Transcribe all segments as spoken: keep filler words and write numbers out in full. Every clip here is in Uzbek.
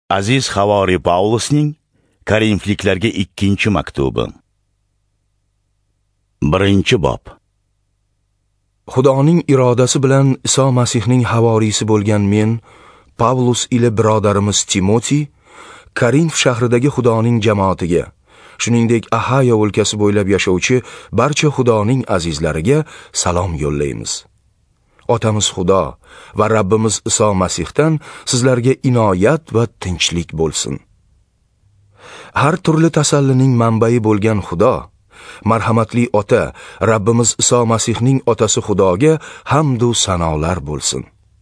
Aziz Havori Pavlusning Korinfliklarga ikkinchi maktubi. Birinchi bob. Xudoning irodasi bilan Iso Masihning havoriysi bo'lgan men, Pavlus ila birodarimiz Timoti, Korinf shahridagi Xudoning jamoatiga, shuningdek Ahaya o'lkasi bo'ylab yashovchi barcha Xudoning azizlariga salom yo'llaymiz. Otamiz Xudo va Rabbimiz Iso Masihdan sizlarga inoyat va tinchlik bo'lsin. Har turli tasallining manbai bo'lgan Xudo, marhamatli ota Rabbimiz Iso Masihning otasi Xudoga hamd va sanolar bo'lsin.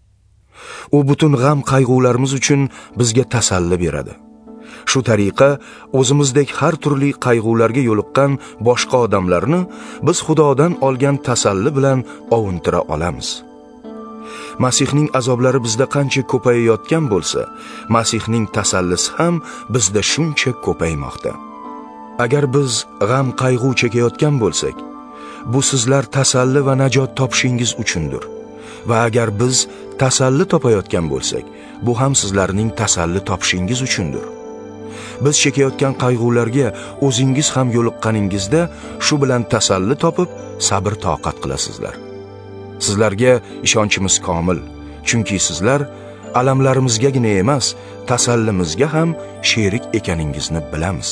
U butun g'am qayg'ularimiz uchun bizga tasalli beradi. Shu tariqa o'zimizdek har turli qayg'ularga yo'liqqan boshqa odamlarni biz Xudodan olgan tasalli bilan ovuntira olamiz. Masihning azoblari bizda qancha ko'payayotgan bo'lsa, Masihning tasallisi ham bizda shuncha ko'paymoqda. Agar biz g'am qayg'u chekayotgan bo'lsak, bu sizlar tasalli va najot topishingiz uchundir. Va agar biz tasalli topayotgan bo'lsak, bu ham sizlarning tasalli topishingiz uchundir. Biz chekayotgan qayg'ularga o'zingiz ham yo'liqqaningizda shu bilan tasalli topib, sabr toqat qilasizlar. Sizlarga ishonchimiz komil, chunki sizlar alamlarimizgagina emas, tasallimizga ham sherik ekaningizni bilamiz.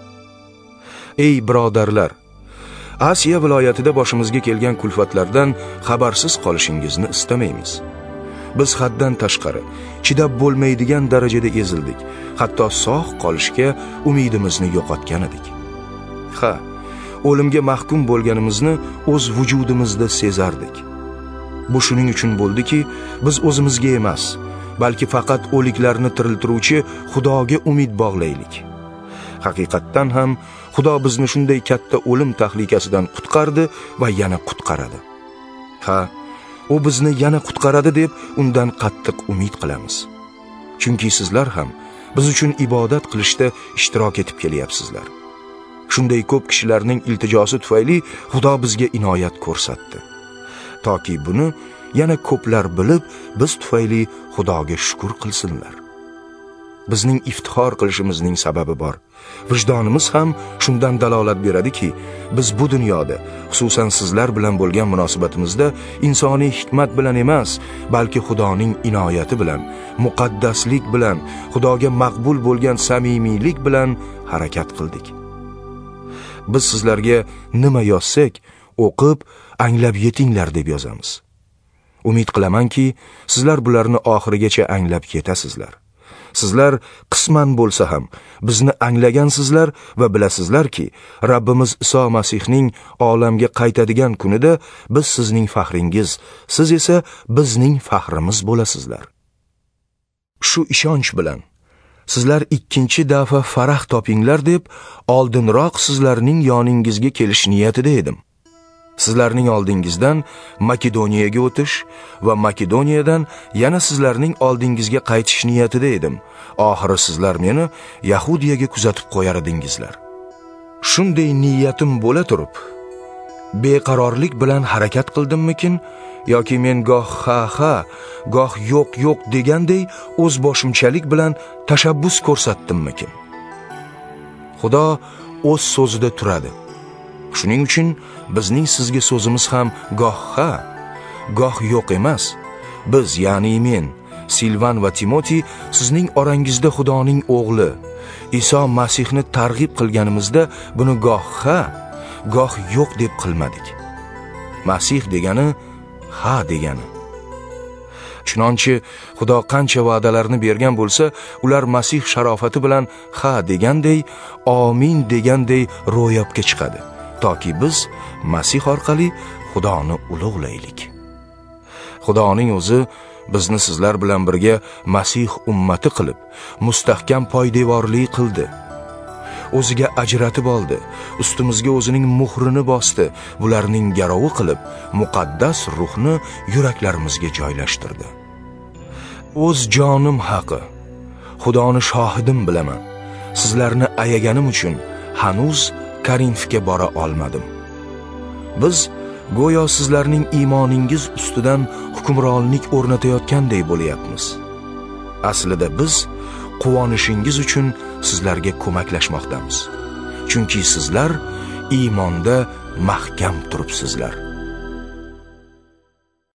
Ey birodarlar, Asiya viloyatida boshimizga kelgan kulfatlardan xabarsiz qolishingizni istamaymiz. Biz haddan tashqari, chidab bo'lmaydigan darajada ezildik, hatto sog' qolishga umidimizni yo'qotgan edik. Ha, o'limga mahkum bo'lganimizni o'z vujudimizda sezardik. Bu shuning uchun bo'ldiki, biz o'zimizga emas, balki faqat o'liklarni tiriltiruvchi Xudoga umid bog'laylik. Haqiqatdan ham Xudo bizni shunday katta o'lim tahlikasidan qutqardi va yana qutqaradi. Ha, u bizni yana qutqaradi deb undan qattiq umid qilamiz. Chunki sizlar ham biz uchun ibodat qilishda ishtirok etib kelyapsizlar. Shunday ko'p kishilarning iltijosi tufayli Xudo bizga inoyat ko'rsatdi. Toki buni yana ko'plar bilib, biz tufayli Xudoga shukr qilsinlar. Bizning iftixor qilishimizning sababi bor. Vijdonimiz ham shundan dalolat beradiki, biz bu dunyoda, xususan sizlar bilan bo'lgan munosabatimizda insoniy hikmat bilan emas, balki Xudoning inoyati bilan, muqaddaslik bilan, Xudoga maqbul bo'lgan samimiylik bilan harakat qildik. Biz sizlarga nima yozsak, o'qib, anglab yetinglar deb yozamiz. Umid qilamanki, sizlar bularni oxirigacha anglab yetasizlar. Sizlar qisman bo'lsa ham bizni anglagansizlar va bilasizlarki, Rabbimiz Iso Masihning olamga qaytadigan kunida biz sizning faxringiz, siz esa bizning faxrimiz bo'lasizlar. Shu ishonch bilan sizlar ikkinchi dafa farah topinglar deb oldinroq sizlarning yoningizga kelish niyatida edim. Sizlarning oldingizdan Makedoniyaga o'tish va Makedoniyadan yana sizlarning oldingizga qaytish niyatida edim. Oxiri sizlar meni Yahudiyaga kuzatib qo'yar edingizlar. Shunday niyatim bo'la turib, beqarorlik bilan harakat qildimmikin, yoki men goh ha ha, goh yo'q yo'q deganday o'z boshimchalik bilan tashabbus ko'rsatdimmikin? Xudo o'z so'zida turadi. Shuning uchun bizning sizga so'zimiz ham goh ha, goh yo'q emas. Biz, ya'ni men, Silvan va Timoti sizning orangizda Xudoning o'g'li Iso Masihni targ'ib qilganimizda buni goh ha, goh yo'q deb qilmadik. Masih degani ha degani. Chunonchi Xudo qancha va'dalarni bergan bo'lsa, ular Masih sharofati bilan ha deganday, amin deganday ro'yobga chiqadi. Toki biz Masih orqali Xudoni ulug'laylik. Xudoning o'zi bizni sizlar bilan birga Masih ummati qilib, mustahkam poydevorli qildi. O'ziga ajratib oldi, ustimizga o'zining muhrini bosdi, bularning garovi qilib, muqaddas ruhni yuraklarimizga joylashtirdi. O'z jonim haqi, Xudoni shohidim bilaman, sizlarni ayaganim uchun hanuz Korinfga bora olmadim. Biz go'yo sizlarning iymoningiz ustidan hukmronlik o'rnatayotganday bo'layapmiz. Aslida biz quvonishingiz uchun sizlarga ko'maklashmoqdamiz. Chunki sizlar iymonda mahkam turibsizlar.